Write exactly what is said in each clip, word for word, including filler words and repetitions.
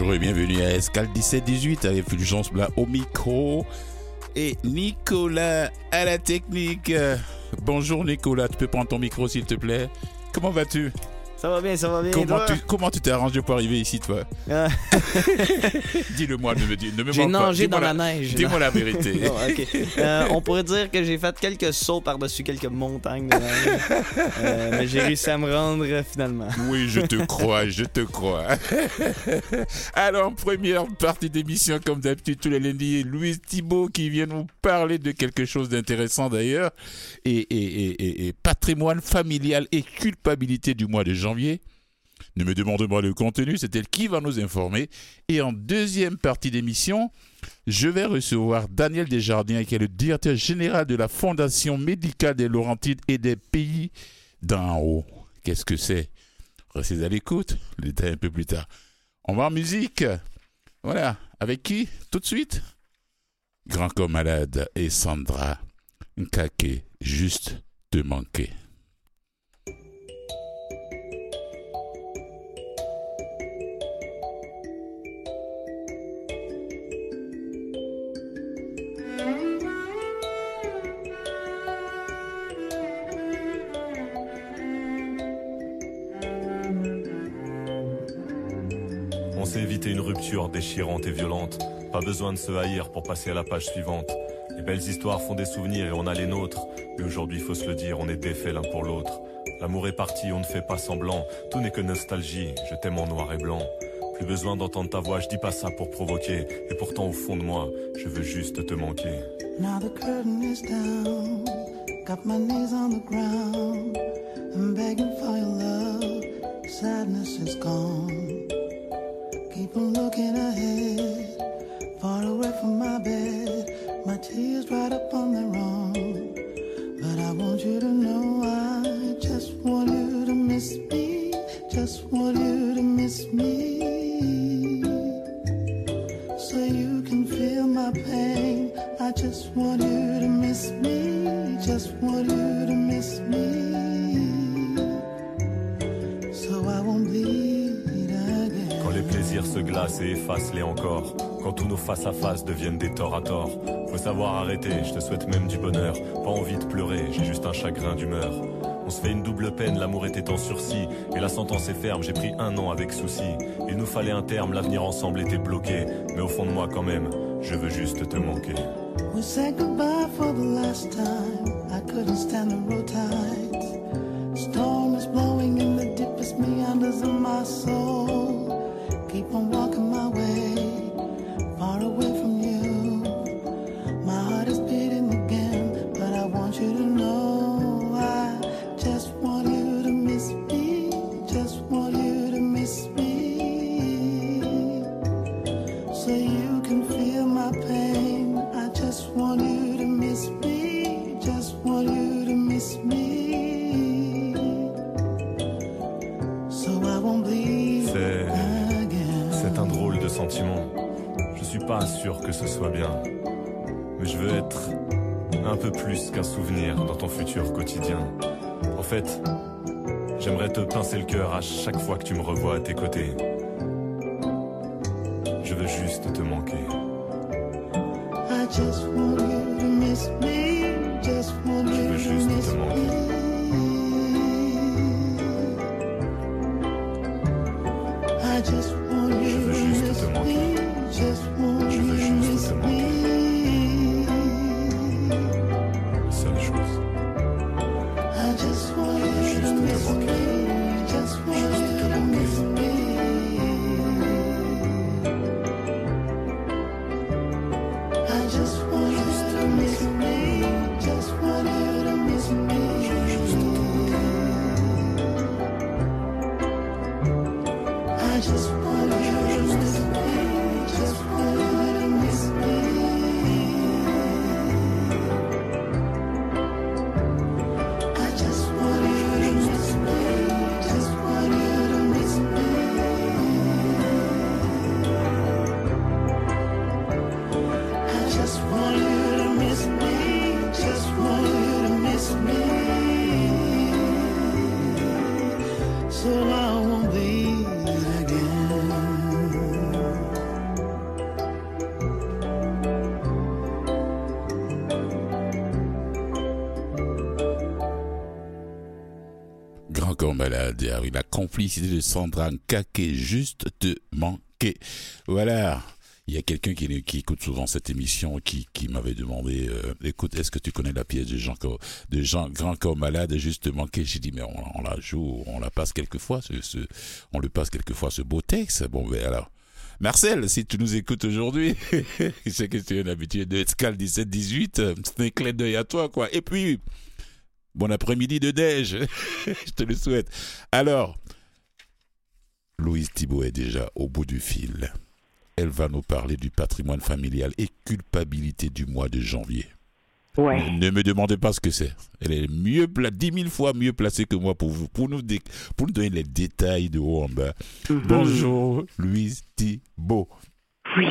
bonjour et bienvenue à Escale dix-sept dix-huit avec Fulgence Blas au micro et Nicolas à la technique. Bonjour Nicolas, tu peux prendre ton micro s'il te plaît? Comment vas-tu? Ça va bien, ça va bien. Comment tu, comment tu t'es arrangé pour arriver ici, toi? Ah. Dis-le-moi, ne me, dis, ne me j'ai mens pas. nagé dans la, la neige. Dis-moi la vérité. Oh, okay. euh, on pourrait dire que j'ai fait quelques sauts par-dessus quelques montagnes de neige. euh, mais j'ai réussi à me rendre euh, finalement. Oui, je te crois, je te crois. Alors, première partie d'émission, comme d'habitude, tous les lundis, Louise Thibault qui vient nous parler de quelque chose d'intéressant d'ailleurs. Et, et, et, et, et patrimoine familial et culpabilité du mois de janvier. Ne me demande pas le contenu, c'est elle qui va nous informer. Et en deuxième partie d'émission, je vais recevoir Daniel Desjardins, qui est le directeur général de la Fondation médicale des Laurentides et des pays d'en haut. Qu'est-ce que c'est? Restez à l'écoute, le détail un peu plus tard. On va en musique. Voilà, avec qui? Tout de suite Grand Corps Malade et Sandra Nkake, juste te manquer. On s'est évité une rupture déchirante et violente. Pas besoin de se haïr pour passer à la page suivante. Les belles histoires font des souvenirs et on a les nôtres. Mais aujourd'hui, faut se le dire, on est défaits l'un pour l'autre. L'amour est parti, on ne fait pas semblant. Tout n'est que nostalgie, je t'aime en noir et blanc. Plus besoin d'entendre ta voix, je dis pas ça pour provoquer. Et pourtant au fond de moi, je veux juste te manquer. Now the curtain is down, got my knees on the ground. I'm begging for your love, sadness is gone. Keep on looking ahead, far away from my bed. My tears dried up on their own. But I want you to know I just want you to miss me. Just want you to miss me. So you can feel my pain. I just want you to miss me. Just want you to miss me. So I won't bleed again. Quand les plaisirs se glacent et effacent-les encore. Quand tous nos face-à-face deviennent des torts à tort. Faut savoir arrêter, je te souhaite même du bonheur. Pas envie de pleurer, j'ai juste un chagrin d'humeur. On se fait une double peine, l'amour était en sursis. Et la sentence est ferme, j'ai pris un an avec souci. Il nous fallait un terme, l'avenir ensemble était bloqué. Mais au fond de moi quand même, je veux juste te manquer. We said goodbye for the last time. I couldn't stand the road tides. Storm is blowing in the deepest meanders of my soul. Keep on walking my way, far away from you. My heart is beating again, but I want you to know I just want you to miss me. Just want you to miss me. So you can feel my pain. I just want you to miss me. Just want you to miss me. So I won't bleed again. C'est un drôle de sentiment. Je suis pas sûr que ce soit bien. Mais je veux être un peu plus qu'un souvenir dans ton futur quotidien. En fait, j'aimerais te pincer le cœur à chaque fois que tu me revois à tes côtés. Je veux juste te manquer. I just want you to miss me. Just want Je you veux to juste miss te manquer. me. I just want Je you veux to juste miss te manquer. me. Just want Je you veux to juste miss te manquer. me. Seule chose. I just want Je veux you juste to te miss manquer. me. Just want Juste you te to manquer. miss me. I just want you to miss me. Just want you to miss me. I just want you to miss me. Just want you to miss me. I just want you to miss me. Just want you to miss me. I just want you to miss me. Just want you to miss me. So I won't bleed again. Corps Malade, et avec la complicité de Sandra Nkake, juste te manquer. Voilà. Il y a quelqu'un qui, qui écoute souvent cette émission qui, qui m'avait demandé euh, écoute, est-ce que tu connais la pièce de Jean, de Jean Grand Corps Malade, juste te manquer? J'ai dit, mais on, on la joue, on la passe quelquefois, ce, ce, on le passe quelquefois, ce beau texte. Bon, ben alors. Marcel, si tu nous écoutes aujourd'hui, je sais que tu es un habitué de Escale dix-sept dix-huit, c'est un clin d'œil à toi, quoi. Et puis, bon après-midi de neige, je te le souhaite. Alors, Louise Thibault est déjà au bout du fil. Elle va nous parler du patrimoine familial et culpabilité du mois de janvier. Ouais. Ne, ne me demandez pas ce que c'est. Elle est mieux pla- dix mille fois mieux placée que moi pour vous, pour nous, dé- pour nous donner les détails de haut en bas. Mm-hmm. Bonjour, Louise Thibault. Oui.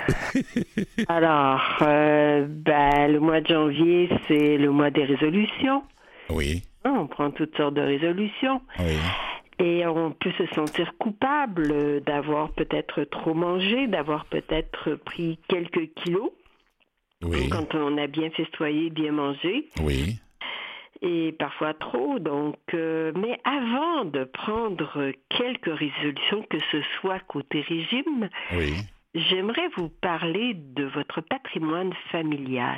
Alors, euh, ben, le mois de janvier, c'est le mois des résolutions. Oui. On prend toutes sortes de résolutions. Oui. Et on peut se sentir coupable d'avoir peut-être trop mangé, d'avoir peut-être pris quelques kilos. Oui. Quand on a bien festoyé, bien mangé. Oui. Et parfois trop. Donc, euh, mais avant de prendre quelques résolutions, que ce soit côté régime, oui. j'aimerais vous parler de votre patrimoine familial.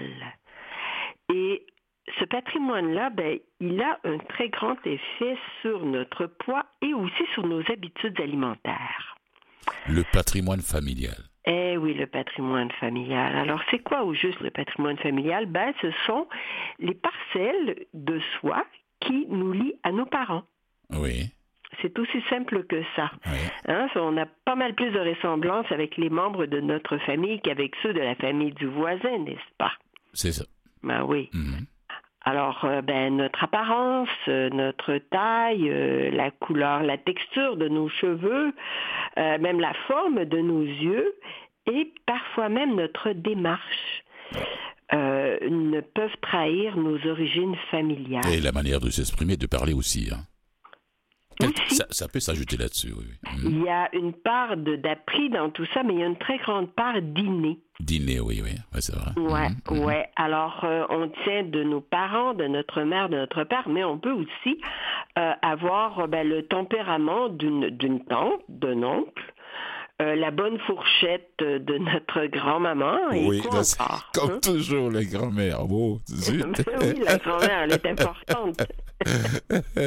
Et ce patrimoine-là, ben, il a un très grand effet sur notre poids et aussi sur nos habitudes alimentaires. Le patrimoine familial. Eh oui, le patrimoine familial. Alors, c'est quoi au juste le patrimoine familial? Ben, ce sont les parcelles de soi qui nous lient à nos parents. Oui. C'est aussi simple que ça. Oui. Hein, on a pas mal plus de ressemblances avec les membres de notre famille qu'avec ceux de la famille du voisin, n'est-ce pas? C'est ça. Ben oui. Mm-hmm. Alors, euh, ben, notre apparence, euh, notre taille, euh, la couleur, la texture de nos cheveux, euh, même la forme de nos yeux et parfois même notre démarche euh, ne peuvent trahir nos origines familiales. Et la manière de s'exprimer, de parler aussi. Hein. Aussi, ça, ça peut s'ajouter là-dessus, oui. Mmh. Il y a une part de, d'appris dans tout ça, mais il y a une très grande part d'inné. D'inné, oui, oui, ouais, c'est vrai. Ouais, mmh. ouais. Alors, euh, on tient de nos parents, de notre mère, de notre père, mais on peut aussi euh, avoir ben, le tempérament d'une, d'une tante, d'un oncle, euh, la bonne fourchette de notre grand-maman. Et oui, quoi c'est encore, comme hein? Toujours, les grand-mères. Oh, zut. Oui, la grand-mère, elle est importante. et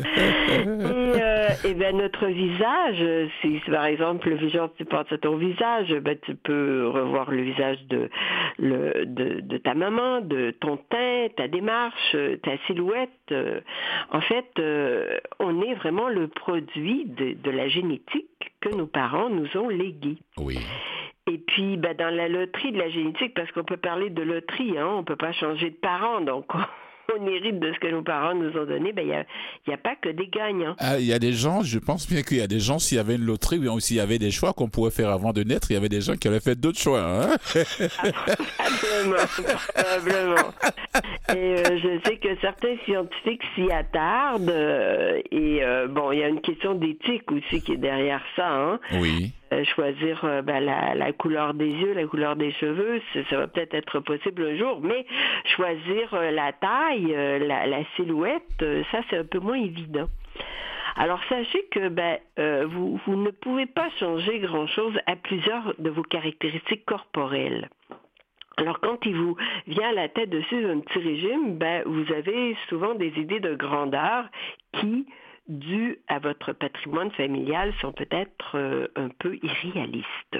euh, et ben notre visage, si par exemple le visage tu portes à ton visage, ben tu peux revoir le visage de, le, de de ta maman, de ton teint, ta démarche, ta silhouette. En fait, euh, on est vraiment le produit de, de la génétique que nos parents nous ont léguée. Oui. Et puis, ben, dans la loterie de la génétique, parce qu'on peut parler de loterie, hein, on peut pas changer de parents, donc on hérite de ce que nos parents nous ont donné, ben il y a, y a pas que des gagnants. Ah, il y a des gens, je pense bien qu'il y a des gens, s'il y avait une loterie, ou s'il y avait des choix qu'on pouvait faire avant de naître, il y avait des gens qui auraient fait d'autres choix. Hein? Probablement, probablement. Et euh, je sais que certains scientifiques s'y attardent, euh, et euh, bon, il y a une question d'éthique aussi qui est derrière ça, hein. Oui. Euh, choisir euh, ben, la, la couleur des yeux, la couleur des cheveux, ça, ça va peut-être être possible un jour, mais choisir euh, la taille, euh, la, la silhouette, euh, ça c'est un peu moins évident. Alors sachez que ben, euh, vous, vous ne pouvez pas changer grand-chose à plusieurs de vos caractéristiques corporelles. Alors, quand il vous vient à la tête de suivre un petit régime, ben, vous avez souvent des idées de grandeur qui, dues à votre patrimoine familial, sont peut-être euh, un peu irréalistes.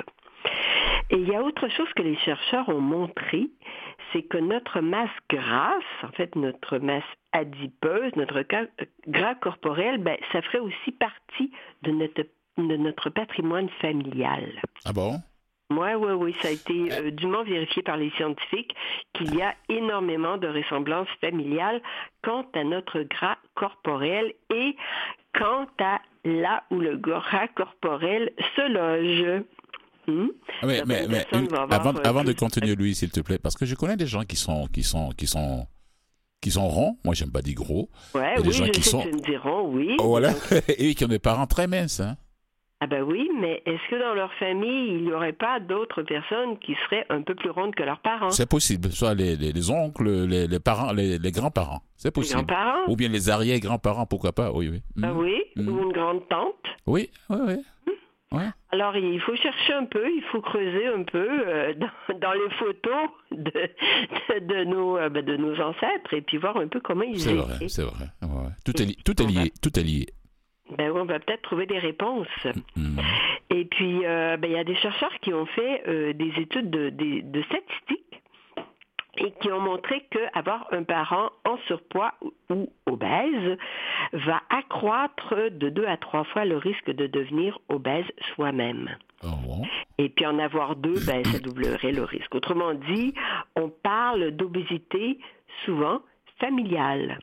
Et il y a autre chose que les chercheurs ont montré, c'est que notre masse grasse, en fait notre masse adipeuse, notre gras corporel, ben, ça ferait aussi partie de notre, de notre patrimoine familial. Ah bon? Oui, oui, oui, ça a été euh, dûment vérifié par les scientifiques qu'il y a énormément de ressemblances familiales quant à notre gras corporel et quant à là où le gras corporel se loge. Hmm? Mais, mais, mais une, avant, euh, avant de continuer, Louis, s'il te plaît, parce que je connais des gens qui sont, qui sont, qui sont, qui sont ronds. Moi, j'aime pas dire gros. Ouais, il y a des oui, gens je qui sais sont... que tu me dis rond, oui. Oh, voilà. Et qui ont des parents très minces, hein. Ah ben oui, mais est-ce que dans leur famille, il n'y aurait pas d'autres personnes qui seraient un peu plus rondes que leurs parents? C'est possible, soit les, les, les oncles, les, les parents, les, les grands-parents, c'est possible. Les grands-parents? Ou bien les arrière-grands-parents, pourquoi pas, oui, oui. Ah Mhm. oui, Mhm. ou une grande tante? Oui, oui, oui. Ouais. Alors, il faut chercher un peu, il faut creuser un peu euh, dans, dans les photos de, de, de nos, euh, ben, de nos ancêtres et puis voir un peu comment ils C'est étaient. vrai, c'est vrai. Ouais. Tout, est li- tout est lié, tout est lié. Ben oui, on va peut-être trouver des réponses. Mhm. Et puis, euh, ben, il y a des chercheurs qui ont fait euh, des études de, de, de statistiques et qui ont montré qu'avoir un parent en surpoids ou, ou obèse va accroître de deux à trois fois le risque de devenir obèse soi-même. Oh, bon. Et puis en avoir deux, ben, ça doublerait le risque. Autrement dit, on parle d'obésité souvent familiale.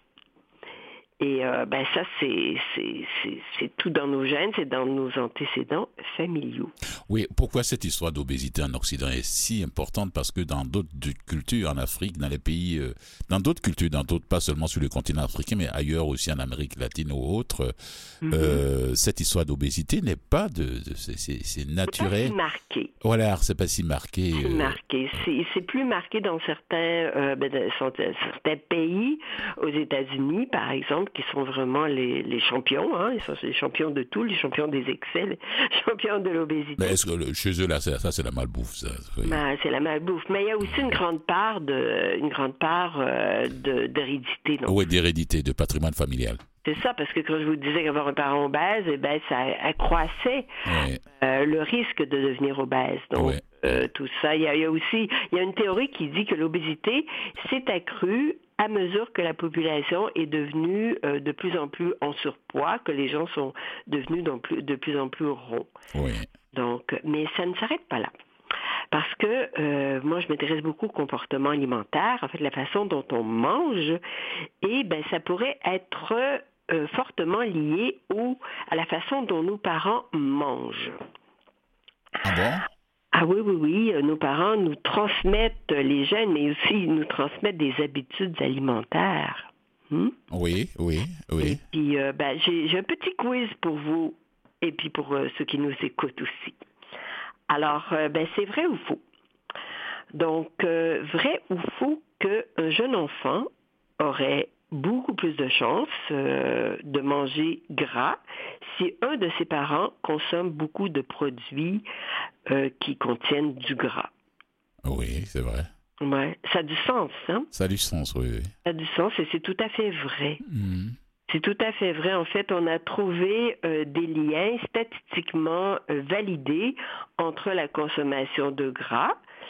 Et euh, ben ça, c'est, c'est, c'est, c'est tout dans nos gènes, c'est dans nos antécédents familiaux. Oui, pourquoi cette histoire d'obésité en Occident est si importante? Parce que dans d'autres cultures, en Afrique, dans les pays, euh, dans d'autres cultures, dans d'autres, pas seulement sur le continent africain, mais ailleurs aussi en Amérique latine ou autre, mm-hmm. euh, cette histoire d'obésité n'est pas de, de c'est, c'est, c'est naturel. C'est pas si marqué. Voilà, c'est pas si marqué. C'est euh... marqué. C'est, c'est plus marqué dans certains, euh, ben, dans certains pays, aux États-Unis, par exemple, qui sont vraiment les, les champions, hein. Ils sont les champions de tout, les champions des excès, les champions de l'obésité. Mais est-ce que le, chez eux, là, c'est, ça, c'est la malbouffe, ça? Oui. Ben, c'est la malbouffe. Mais il y a aussi une grande part de, une grande part euh, de, d'hérédité. Donc. Oui, d'hérédité, de patrimoine familial. C'est ça, parce que quand je vous disais qu'avoir un parent obèse, eh ben, ça accroissait oui. euh, le risque de devenir obèse. Donc, oui. euh, tout ça. Il y, a, il y a aussi, il y a une théorie qui dit que l'obésité s'est accrue à mesure que la population est devenue euh, de plus en plus en surpoids, que les gens sont devenus de plus, de plus en plus ronds. Oui. Donc, mais ça ne s'arrête pas là. Parce que euh, moi, je m'intéresse beaucoup au comportement alimentaire, en fait, la façon dont on mange, et ben, ça pourrait être euh, fortement lié au, à la façon dont nos parents mangent. Ah bon? Ah oui, oui, oui. Nos parents nous transmettent les gènes, mais aussi ils nous transmettent des habitudes alimentaires. Hmm? Oui, oui, oui. Et puis, euh, ben, j'ai, j'ai un petit quiz pour vous et puis pour euh, ceux qui nous écoutent aussi. Alors, euh, ben, c'est vrai ou faux? Donc, euh, vrai ou faux qu'un jeune enfant aurait beaucoup plus de chances euh, de manger gras si un de ses parents consomme beaucoup de produits euh, qui contiennent du gras. Oui, c'est vrai. Ouais, ça a du sens, hein? Ça a du sens, oui, oui. Ça a du sens et c'est tout à fait vrai. Mmh. C'est tout à fait vrai. En fait, on a trouvé euh, des liens statistiquement euh, validés entre la consommation de gras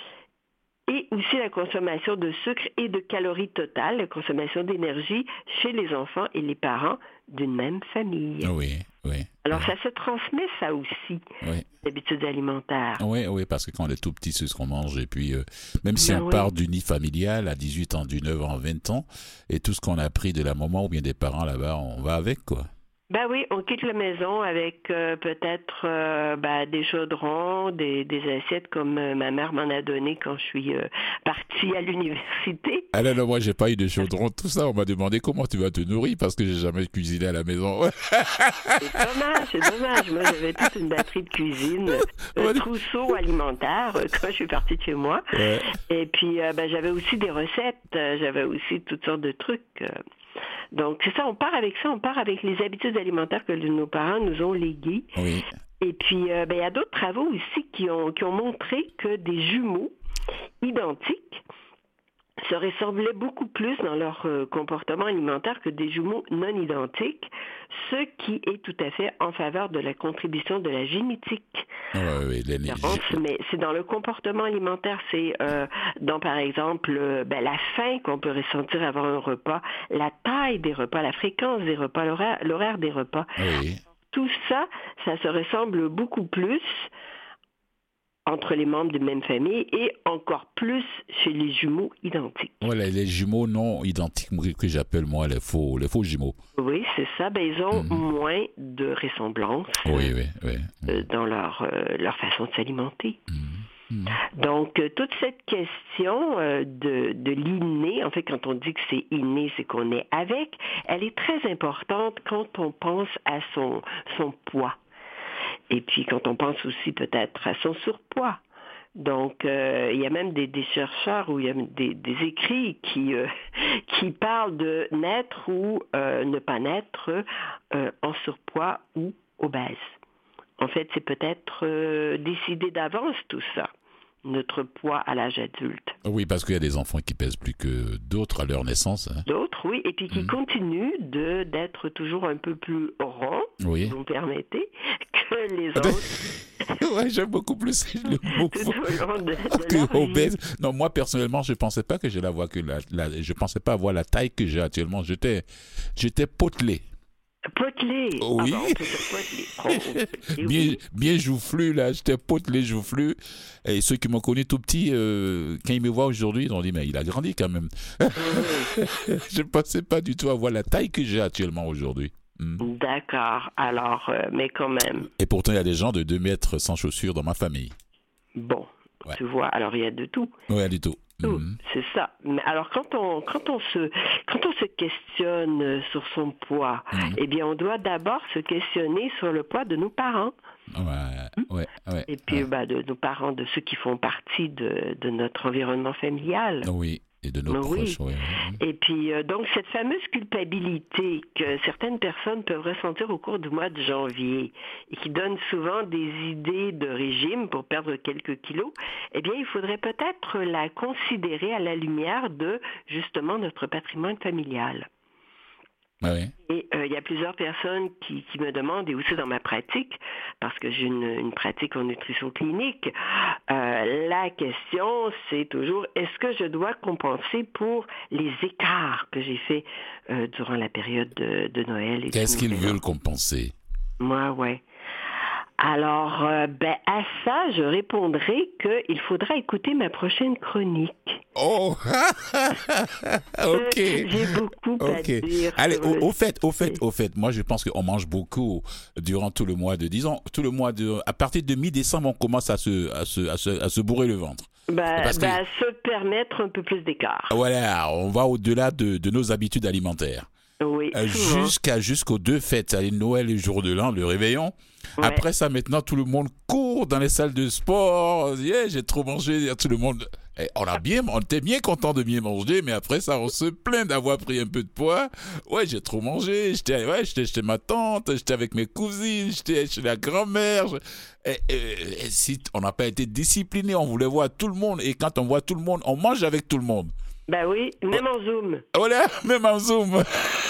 et aussi la consommation de sucre et de calories totales, la consommation d'énergie chez les enfants et les parents d'une même famille. Oui, oui. Alors, oui. ça se transmet, ça aussi, oui. l'habitude alimentaire. Oui, oui, parce que quand on est tout petit, c'est ce qu'on mange. Et puis, euh, même si ben on oui. part du nid familial à dix-huit ans, du neuf ans, vingt ans, et tout ce qu'on a appris de la maman ou bien des parents là-bas, on va avec, quoi. Ben oui, on quitte la maison avec euh, peut-être euh, ben, des chaudrons, des, des assiettes comme euh, ma mère m'en a donné quand je suis euh, partie à l'université. Ah non, non, moi j'ai pas eu de chaudron, tout ça. On m'a demandé comment tu vas te nourrir parce que j'ai jamais cuisiné à la maison. C'est dommage, c'est dommage. Moi j'avais toute une batterie de cuisine, un trousseau alimentaire euh, quand je suis partie de chez moi. Ouais. Et puis euh, ben, j'avais aussi des recettes, euh, j'avais aussi toutes sortes de trucs. Euh. Donc, c'est ça, on part avec ça, on part avec les habitudes alimentaires que nos parents nous ont léguées. Oui. Et puis, euh, ben, il y a d'autres travaux aussi qui ont, qui ont montré que des jumeaux identiques se ressemblaient beaucoup plus dans leur euh, comportement alimentaire que des jumeaux non identiques, ce qui est tout à fait en faveur de la contribution de la génétique. Oui, oui, l'énergie. Mais c'est dans le comportement alimentaire, c'est euh, dans, par exemple, euh, ben, la faim qu'on peut ressentir avant un repas, la taille des repas, la fréquence des repas, l'horaire, l'horaire des repas. Oui. Tout ça, ça se ressemble beaucoup plus entre les membres d'une même famille et encore plus chez les jumeaux identiques. Voilà, les jumeaux non identiques que j'appelle moi les faux, les faux jumeaux. Oui, c'est ça. Ben, ils ont Mm-hmm. moins de ressemblance oui, oui, oui. Euh, dans leur, euh, leur façon de s'alimenter. Mm-hmm. Donc, euh, toute cette question euh, de, de l'inné, en fait, quand on dit que c'est inné, c'est qu'on est avec, elle est très importante quand on pense à son, son poids. Et puis quand on pense aussi peut-être à son surpoids. Donc, euh, il y a même des, des chercheurs ou il y a des, des écrits qui, euh, qui parlent de naître ou euh, ne pas naître euh, en surpoids ou obèse. En fait, c'est peut-être euh, décidé d'avance tout ça, notre poids à l'âge adulte. Oui, parce qu'il y a des enfants qui pèsent plus que d'autres à leur naissance. Hein. D'autres, oui, et puis qui mmh. continuent de, d'être toujours un peu plus ronds, oui. si vous me permettez, que les autres. Ouais, j'aime beaucoup plus le mot tout au long de, de que obèse. Non, moi personnellement, je pensais pas que j'ai la voix que la, la, je pensais pas avoir la taille que j'ai actuellement. J'étais, j'étais potelé. Potelé. Oui. Ah ben, potelé. Oh, bien, oui. bien joufflu là. J'étais potelé, joufflu. Et ceux qui m'ont connu tout petit, euh, quand ils me voient aujourd'hui, ils ont dit mais il a grandi quand même. Je pensais pas du tout avoir la taille que j'ai actuellement aujourd'hui. Mmh. D'accord. Alors, euh, mais quand même. Et pourtant, il y a des gens de deux mètres sans chaussures dans ma famille. Bon, ouais. Tu vois. Alors, il y a de tout. Oui, il y a de tout. Tout, mmh. C'est ça. Mais alors, quand on, quand on se, quand on se questionne sur son poids, mmh. eh bien, on doit d'abord se questionner sur le poids de nos parents. Ouais, mmh. ouais, ouais. Et puis, ouais. Bah, de nos parents, de ceux qui font partie de, de notre environnement familial. Oui. Et de nos oui. proches, oui. Et puis, euh, donc, cette fameuse culpabilité que certaines personnes peuvent ressentir au cours du mois de janvier et qui donne souvent des idées de régime pour perdre quelques kilos, eh bien, il faudrait peut-être la considérer à la lumière de, justement, notre patrimoine familial. Ah oui. Et il euh, y a plusieurs personnes qui, qui me demandent, et aussi dans ma pratique, parce que j'ai une, une pratique en nutrition clinique, euh, la question c'est toujours, est-ce que je dois compenser pour les écarts que j'ai faits euh, durant la période de, de Noël? Et Qu'est-ce qu'ils veulent compenser? Moi, ouais. Alors, euh, ben, à ça, je répondrai qu'il faudra écouter ma prochaine chronique. Oh, ok. J'ai beaucoup okay. à dire. Allez, au, au fait, au fait, au fait, moi je pense qu'on mange beaucoup durant tout le mois de, disons, tout le mois de, à partir de mi-décembre, on commence à se, à se, à se, à se bourrer le ventre. Bah, Parce bah que, se permettre un peu plus d'écart. Voilà, on va au-delà de, de nos habitudes alimentaires. Oui. Euh, jusqu'à jusqu'aux deux fêtes, c'est Noël et jour de l'an, le réveillon. Ouais. Après ça, maintenant, tout le monde court dans les salles de sport. Yeah, j'ai trop mangé. Tout le monde. Et on a bien, on était bien content de bien manger, mais après ça, on se plaint d'avoir pris un peu de poids. Ouais, j'ai trop mangé. J'étais, ouais, j'étais chez ma tante, j'étais avec mes cousines, j'étais chez la grand-mère. Et, et, et si on n'a pas été discipliné, on voulait voir tout le monde. Et quand on voit tout le monde, on mange avec tout le monde. Ben oui, même en Zoom. Voilà, même en Zoom.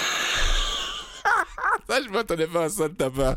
Ça, je ne m'attendais pas à ça de ta part.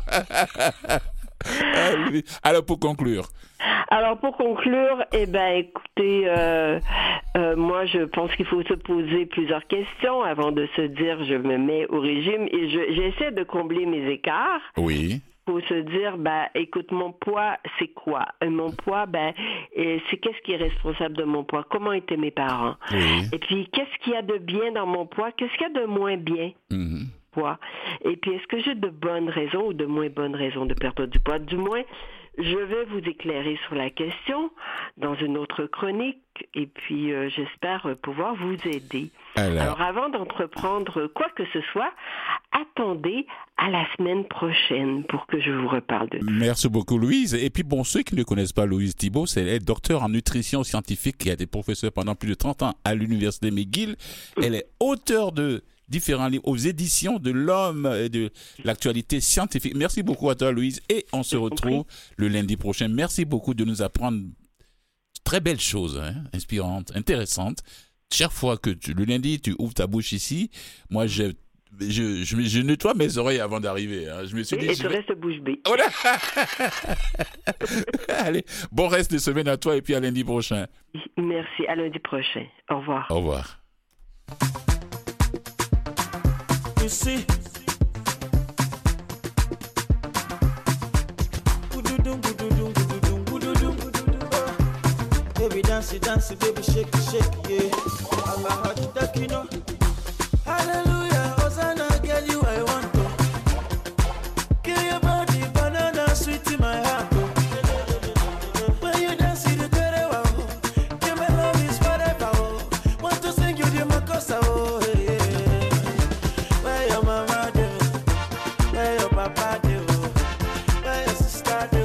Alors, pour conclure. Alors, pour conclure, eh ben, écoutez, euh, euh, moi, je pense qu'il faut se poser plusieurs questions avant de se dire je me mets au régime et je, j'essaie de combler mes écarts. Oui. Il faut se dire, ben, écoute, mon poids, c'est quoi? Mon poids, ben, c'est qu'est-ce qui est responsable de mon poids? Comment étaient mes parents? Oui. Et puis, qu'est-ce qu'il y a de bien dans mon poids? Qu'est-ce qu'il y a de moins bien? Mm-hmm. Poids. Et puis, est-ce que j'ai de bonnes raisons ou de moins bonnes raisons de perdre du poids? Du moins, je vais vous éclairer sur la question dans une autre chronique et puis euh, j'espère pouvoir vous aider. Alors, Alors avant d'entreprendre quoi que ce soit, attendez à la semaine prochaine pour que je vous reparle de ça. Merci beaucoup, Louise. Et puis, bon, ceux qui ne connaissent pas Louise Thibault, c'est elle est docteur en nutrition scientifique qui a été professeure pendant plus de trente ans à l'Université McGill. Elle est auteure de différents livres aux éditions de l'Homme et de l'actualité scientifique. Merci beaucoup à toi, Louise. Et on se retrouve le lundi prochain. Merci beaucoup de nous apprendre très belles choses, hein, inspirantes, intéressantes. Chaque fois que tu, le lundi, tu ouvres ta bouche ici, moi, je, je, je, je nettoie mes oreilles avant d'arriver. Hein. Je me suis dit, et je tu vais... restes bouche bée. Voilà. Allez, bon reste de semaine à toi et puis à lundi prochain. Merci, à lundi prochain. Au revoir. Au revoir. You see, baby dance, dance, baby shake, shake, yeah. I'm a hot duck, you know. Hallelujah, Hosanna, girl, you I want to. Give your body banana sweet in my heart. When you dance, you do it wow. Give my love is forever. Want to sing you the makosa, oh. Where your mama do? Where your papa do? Where your sister do?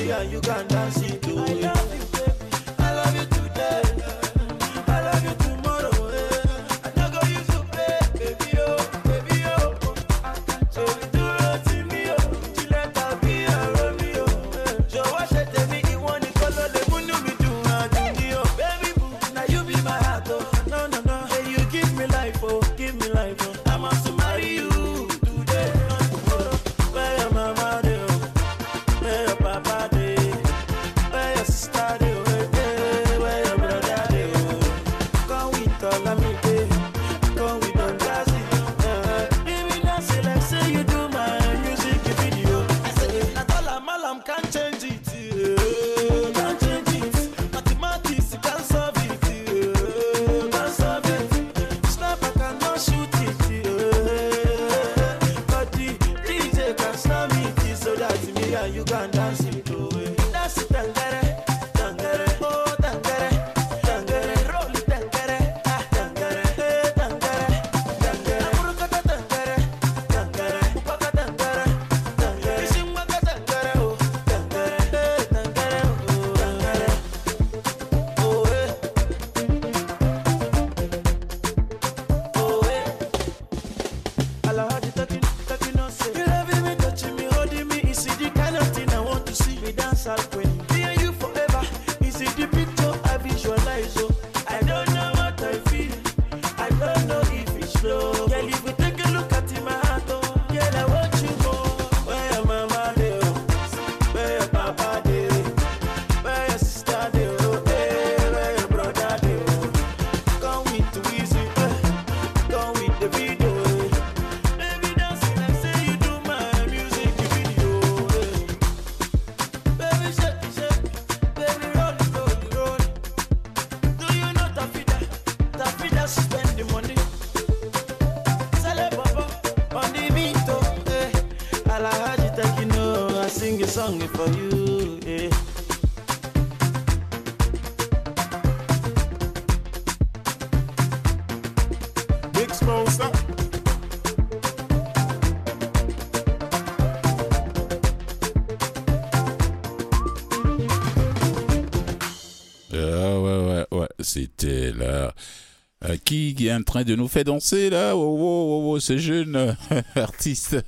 me and you can dance it too. I love you, baby. I love you today. I love you tomorrow. Eh. I don't go use you, baby, oh, baby, oh. So you do it to me, oh. You let her be a Romeo. So what should tell me you want to follow the moon me do and do you, baby boo. Now you be my heart, oh. No, no, no. Hey, you give me life, oh, give me life, oh. I must marry you today, not tomorrow. Where your mama dey, oh? Where your papa dey? Where your sister dey, oh? Hey, where your brother dey, oh? Come with all of me, baby. Come with Don Jazzy. Uh, baby, dance it like say you do my music video. I say, not all I'm all I'm can't change it, yeah. Can't change it. Mathematics can't solve it, yeah. Can't solve it. Sniper cannot shoot it, yeah. But the D J can snap it, so that me and you can dance it, oh, eh. Dance it, tangere, tangere, oh, tangere, tangere, roll it, tangere, ah, tangere, eh, tangere, tangere, burukata, tangere, tangere, upaka, tangere, tangere, ishimwaka, tangere, oh, tangere, eh, tangere, oh, tangere, oh, eh, oh, eh. Alahadi talking, talking, no say. You loving me, touching me, holding me. Is it the kind of thing I want to see? Me dance all queen. Me and you forever. Is it the picture I visualize? Oh, I don't know what I feel. I don't know if it's love. Girl, if we take a look at my heart, oh, girl, I want you more. Where your mama dey, oh? Where your papa dey? Where your sister dey, oh? Hey, where your brother dey, oh? Come with the Weezy, eh? Come with the video, eh? Baby, dancing like say you do my music video, eh? Baby, shake it, shake it. Baby, roll it, roll it, roll it. Do you know Tafida? Tafida spend the money. Sale Baba on the beat, oh, eh. Alhaji Tekino, I sing a song for you, eh. Big Smosa. Ah ouais, ouais, ouais, c'était là. Euh, qui est en train de nous faire danser là? Oh, oh, oh, oh, ce jeune artiste.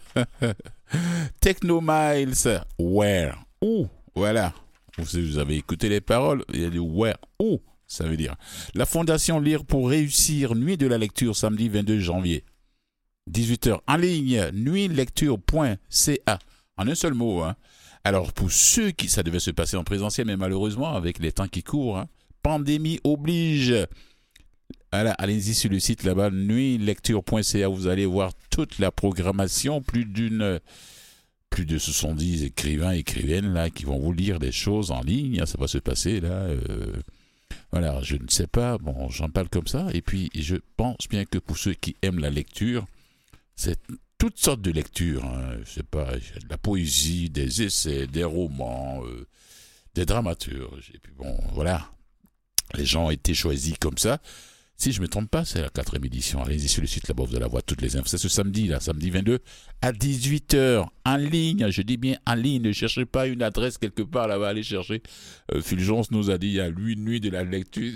Techno Miles. Where? Où? Voilà. Vous avez écouté les paroles. Il y a du where? Où? Ça veut dire. La Fondation Lire pour réussir. Nuit de la lecture, samedi vingt-deux janvier. dix-huit heures. En ligne, nuit lecture point c a. En un seul mot, hein. Alors, pour ceux qui, ça devait se passer en présentiel, mais malheureusement, avec les temps qui courent, hein, pandémie oblige. Voilà, allez-y sur le site là-bas, nuit lecture point c a, vous allez voir toute la programmation, plus d'une, plus de soixante-dix écrivains, écrivaines là, qui vont vous lire des choses en ligne, ça va se passer là. Euh, voilà, je ne sais pas, bon, j'en parle comme ça, et puis je pense bien que pour ceux qui aiment la lecture, c'est toutes sortes de lectures, hein. Je sais pas, de la poésie, des essais, des romans, euh, des dramaturges, et puis bon, voilà, les gens ont été choisis comme ça. Si je ne me trompe pas, c'est la quatrième édition. Allez-y sur le site là-bas, vous allez avoir toutes les infos. C'est ce samedi, là, samedi vingt-deux, à dix-huit heures, en ligne. Je dis bien en ligne. Ne cherchez pas une adresse quelque part là-bas. Allez chercher. Euh, Fulgence nous a dit, il y a lui, nuit de la lecture.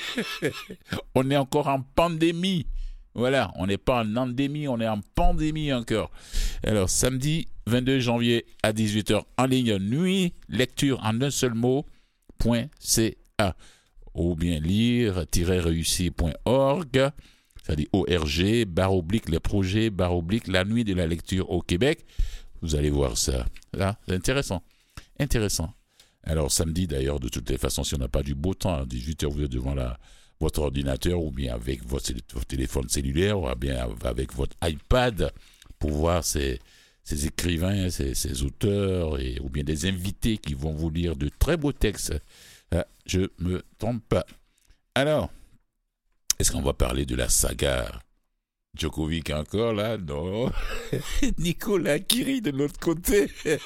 On est encore en pandémie. Voilà, on n'est pas en endémie, on est en pandémie encore. Alors, samedi vingt-deux janvier à dix-huit heures, en ligne, nuit, lecture en un seul mot, point .ca. Ou bien lire-réussir point org, c'est-à-dire O R G, barre oblique, les projets, barre oblique, la nuit de la lecture au Québec. Vous allez voir ça. Là, c'est intéressant. Intéressant. Alors, samedi, d'ailleurs, de toutes les façons, si on n'a pas du beau temps, à dix-huit heures, vous êtes devant la, votre ordinateur ou bien avec votre, votre téléphone cellulaire ou bien avec votre iPad pour voir ces, ces écrivains, ces, ces auteurs et, ou bien des invités qui vont vous lire de très beaux textes. Ah, je me trompe pas. Alors, est-ce qu'on va parler de la saga Djokovic encore là? Non. Nicolas qui rit de l'autre côté.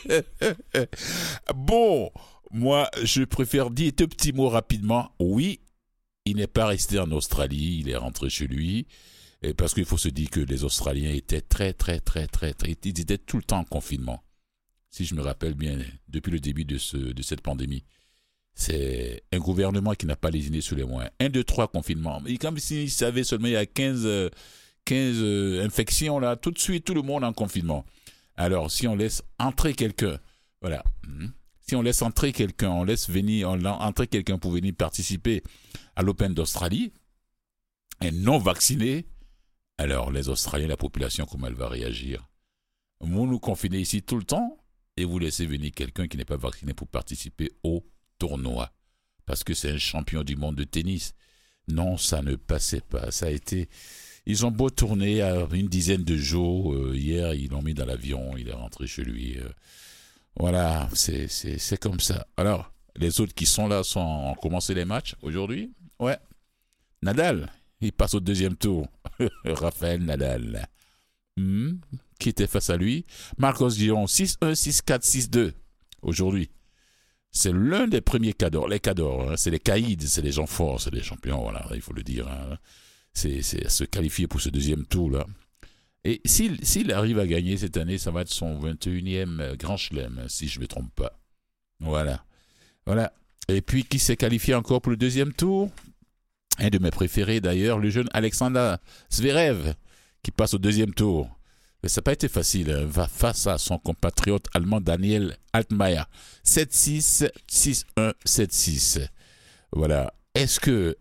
Bon, moi, je préfère dire deux petits mots rapidement. Oui, il n'est pas resté en Australie, il est rentré chez lui. Et parce qu'il faut se dire que les Australiens étaient très, très, très, très, très... Ils étaient tout le temps en confinement. si je me rappelle bien, depuis le début de, ce, de cette pandémie. C'est un gouvernement qui n'a pas lésiné sur les moyens. Un, deux, trois confinements. Mais comme s'ils savaient seulement il y a quinze, quinze euh, infections, là, tout de suite, tout le monde en confinement. Alors, si on laisse entrer quelqu'un, voilà, si on laisse entrer quelqu'un, on laisse venir, on entrer quelqu'un pour venir participer à l'Open d'Australie, un non vacciné, alors les Australiens, la population, comment elle va réagir? Vous nous confinez ici tout le temps et vous laissez venir quelqu'un qui n'est pas vacciné pour participer au tournoi parce que c'est un champion du monde de tennis. Non, ça ne passait pas. Ça a été... Ils ont beau tourner à une dizaine de jours. Euh, hier, ils l'ont mis dans l'avion. Il est rentré chez lui. Euh, voilà, c'est, c'est, c'est comme ça. Alors, les autres qui sont là sont, ont commencé les matchs aujourd'hui. Ouais. Nadal, il passe au deuxième tour. Raphaël Nadal. Hmm. Qui était face à lui? Marcos Giron, six un, six quatre, six deux. Aujourd'hui. C'est l'un des premiers cadors. Les cadors, hein, c'est les caïds, c'est les gens forts, c'est les champions, voilà, il faut le dire. Hein. C'est, c'est se qualifier pour ce deuxième tour-là. Et s'il, s'il arrive à gagner cette année, ça va être son vingt et unième Grand Chelem, si je ne me trompe pas. Voilà. Voilà. Et puis, qui s'est qualifié encore pour le deuxième tour? Un de mes préférés, d'ailleurs, le jeune Alexander Zverev, qui passe au deuxième tour. Mais ça n'a pas été facile. Hein. Va face à son compatriote allemand Daniel Altmaier. sept six, six un, sept six. Voilà. Est-ce que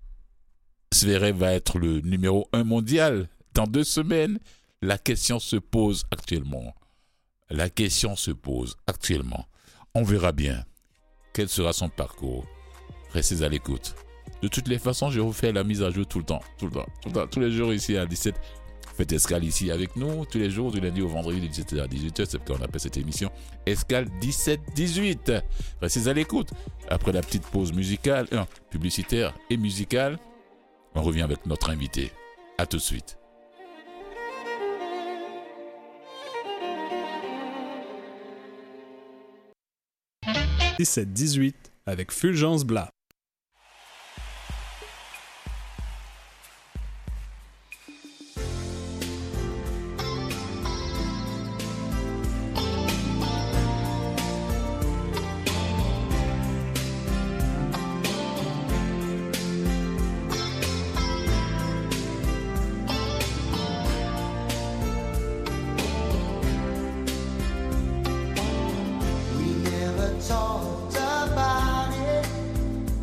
Zverev va être le numéro un mondial dans deux semaines? La question se pose actuellement. La question se pose actuellement. On verra bien. Quel sera son parcours? Restez à l'écoute. De toutes les façons, je vous fais la mise à jour tout le temps. Tout le temps. Tout le temps. Tous les jours ici à dix-sept. Faites escale ici avec nous tous les jours du lundi au vendredi de dix-sept heures à dix-huit heures, c'est ce qu'on appelle cette émission Escale dix-sept dix-huit. Restez à l'écoute. Après la petite pause musicale, non, publicitaire et musicale, on revient avec notre invité. À tout de suite. dix-sept dix-huit avec Fulgence Blas. We never talked about it.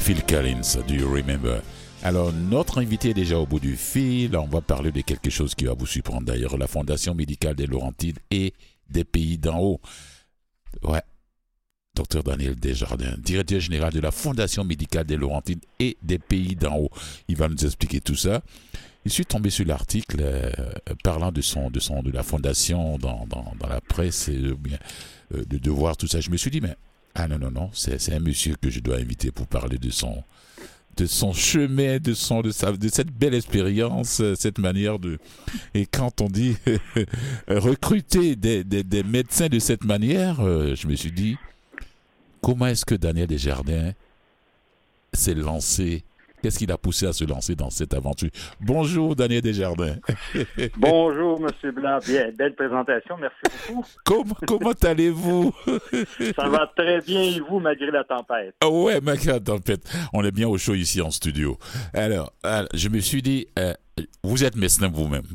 Phil Collins, Do You Remember? Alors, notre invité est déjà au bout du fil. On va parler de quelque chose qui va vous surprendre d'ailleurs, la Fondation médicale des Laurentides et des Pays d'en haut. Ouais. Docteur Daniel Desjardins, directeur général de la Fondation médicale des Laurentides et des Pays d'en haut. Il va nous expliquer tout ça. Je suis tombé sur l'article euh, parlant de son, de son, de la fondation dans, dans, dans la presse, et, euh, bien, euh, de, de voir tout ça. Je me suis dit, mais ah non non non, c'est, c'est un monsieur que je dois inviter pour parler de son, de son chemin, de son, de sa, de cette belle expérience, cette manière de. Et quand on dit recruter des, des, des médecins de cette manière, euh, je me suis dit, comment est-ce que Daniel Desjardins s'est lancé? Qu'est-ce qui l'a poussé à se lancer dans cette aventure? Bonjour, Daniel Desjardins. Bonjour, M. Blanc. Bien, belle présentation. Merci beaucoup. Comment, comment allez-vous? Ça va très bien, et vous, malgré la tempête? Oh ouais, malgré la tempête. On est bien au chaud ici en studio. Alors, alors je me suis dit, euh, vous êtes médecin vous-même?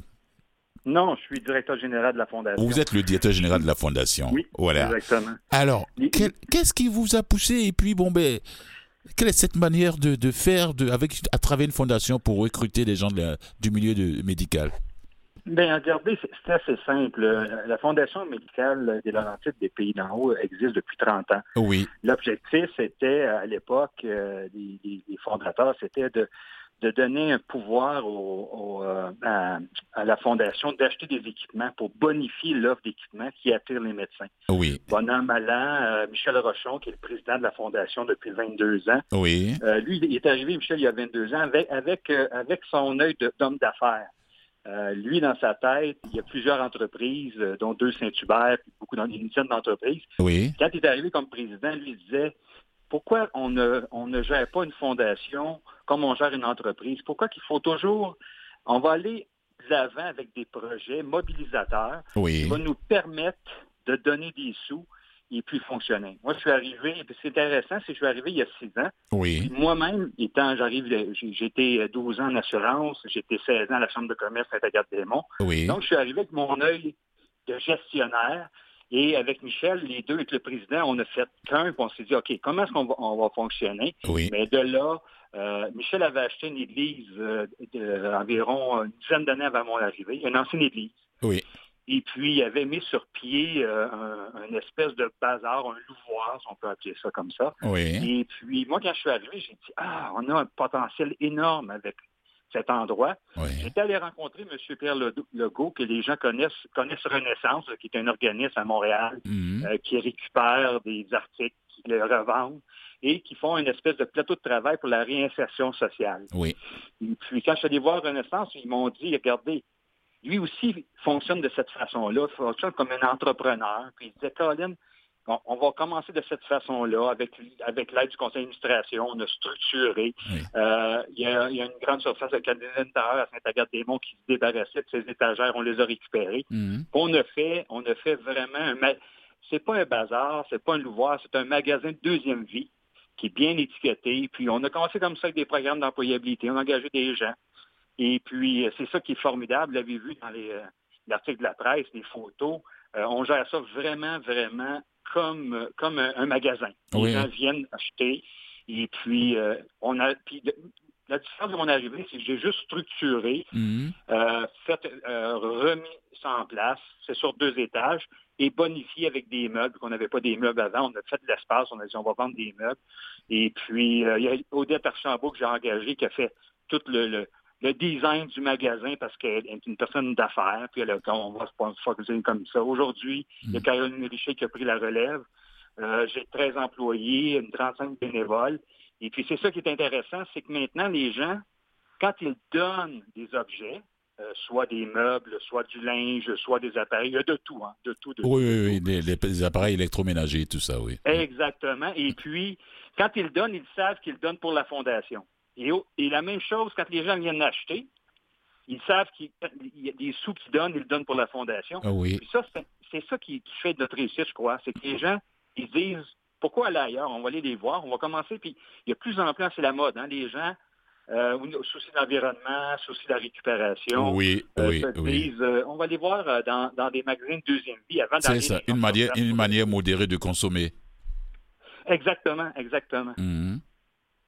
Non, je suis directeur général de la Fondation. Vous êtes le directeur général de la Fondation. Oui, voilà. Exactement. Alors, quel, qu'est-ce qui vous a poussé? Et puis, bon, ben... quelle est cette manière de, de faire de, avec, à travers une fondation pour recruter des gens de la, du milieu de, médical? Bien, regardez, c'est, c'est assez simple. La Fondation médicale des Laurentides des Pays d'en haut existe depuis trente ans. Oui. L'objectif, c'était, à l'époque, euh, des, des, des fondateurs, c'était de, de donner un pouvoir au, au, euh, à, à la Fondation d'acheter des équipements pour bonifier l'offre d'équipements qui attire les médecins. Oui. Bon an, mal an, euh, Michel Rochon, qui est le président de la Fondation depuis vingt-deux ans. Oui. Euh, lui, il est arrivé, Michel, il y a vingt-deux ans, avec, avec, euh, avec son œil de, d'homme d'affaires. Euh, lui, dans sa tête, il y a plusieurs entreprises, euh, dont deux Saint-Hubert, puis beaucoup une dizaine d'entreprises. Oui. Quand il est arrivé comme président, lui il disait, pourquoi on ne, on ne gère pas une fondation comme on gère une entreprise? Pourquoi qu'il faut toujours, on va aller de l'avant avec des projets mobilisateurs Oui. qui vont nous permettre de donner des sous et puis fonctionner. Moi, je suis arrivé, et c'est intéressant, c'est que je suis arrivé il y a six ans. Oui. Puis moi-même, étant, j'arrive, j'ai, j'étais douze ans en assurance, j'étais seize ans à la Chambre de commerce Saint-Agathe-des-Monts. Oui. Donc, je suis arrivé avec mon œil de gestionnaire. Et avec Michel, les deux, avec le président, on a fait qu'un, puis on s'est dit, OK, comment est-ce qu'on va, on va fonctionner? Oui. Mais de là, euh, Michel avait acheté une église euh, d'environ une dizaine d'années avant mon arrivée, une ancienne église. Oui. Et puis, il avait mis sur pied euh, un, une espèce de bazar, un louvoir, si on peut appeler ça comme ça. Oui. Et puis, moi, quand je suis arrivé, j'ai dit, ah, on a un potentiel énorme avec cet endroit. Oui. J'étais allé rencontrer M. Pierre Legault, que les gens connaissent, connaissent Renaissance, qui est un organisme à Montréal, Mm-hmm. euh, qui récupère des articles, qui les revendent et qui font une espèce de plateau de travail pour la réinsertion sociale. Oui. Et puis, quand je suis allé voir Renaissance, ils m'ont dit, regardez, lui aussi fonctionne de cette façon-là, il fonctionne comme un entrepreneur. Puis il disait, Colin, on, on va commencer de cette façon-là, avec, avec l'aide du conseil d'administration, on a structuré. Oui. Euh, il, y a, il y a une grande surface de cabinet d'intérieur à Saint-Agathe-des-Monts qui se débarrassait de ses étagères, on les a récupérées. Mm-hmm. On a fait, on a fait vraiment un... Ma... C'est pas un bazar, c'est pas un louvoir, c'est un magasin de deuxième vie qui est bien étiqueté. Puis on a commencé comme ça avec des programmes d'employabilité, on a engagé des gens. Et puis, c'est ça qui est formidable. Vous l'avez vu dans les, euh, l'article de la presse, les photos. Euh, on gère ça vraiment, vraiment comme, comme un, un magasin. Les Oui. gens viennent acheter. Et puis, euh, on a... Puis, la différence de mon arrivée, c'est que j'ai juste structuré, Mm-hmm. euh, fait, euh, remis ça en place. C'est sur deux étages. Et bonifié avec des meubles, qu'on n'avait pas des meubles avant. On a fait de l'espace. On a dit, on va vendre des meubles. Et puis, euh, il y a Odette Archambault que j'ai engagée qui a fait tout le... le le design du magasin parce qu'elle est une personne d'affaires, puis elle a, on va se focaliser comme ça. Aujourd'hui, il y a Caroline Richet qui a pris la relève. Euh, j'ai treize employés, une trentaine de bénévoles. Et puis, c'est ça qui est intéressant, c'est que maintenant, les gens, quand ils donnent des objets, euh, soit des meubles, soit du linge, soit des appareils, il y a de tout, hein, de tout. De Oui, tout, oui, de oui, tout. les, les, les appareils électroménagers, tout ça, oui. Exactement. Et puis, quand ils donnent, ils savent qu'ils donnent pour la Fondation. Et, et la même chose, quand les gens viennent acheter, ils savent qu'il y a des sous qu'ils donnent, ils le donnent pour la Fondation. Ah oui. Puis ça, c'est, c'est ça qui, qui fait notre réussite, je crois. C'est que les gens, ils disent, pourquoi aller ailleurs? On va aller les voir, on va commencer. Puis il y a plus en plus, c'est la mode, hein, les gens, euh, souci de l'environnement, souci de la récupération. Oui, euh, oui, se oui. disent, euh, on va les voir euh, dans, dans des magasins de deuxième vie avant C'est d'aller... ça, les une manière, une manière modérée de consommer. Exactement, exactement. Mm-hmm.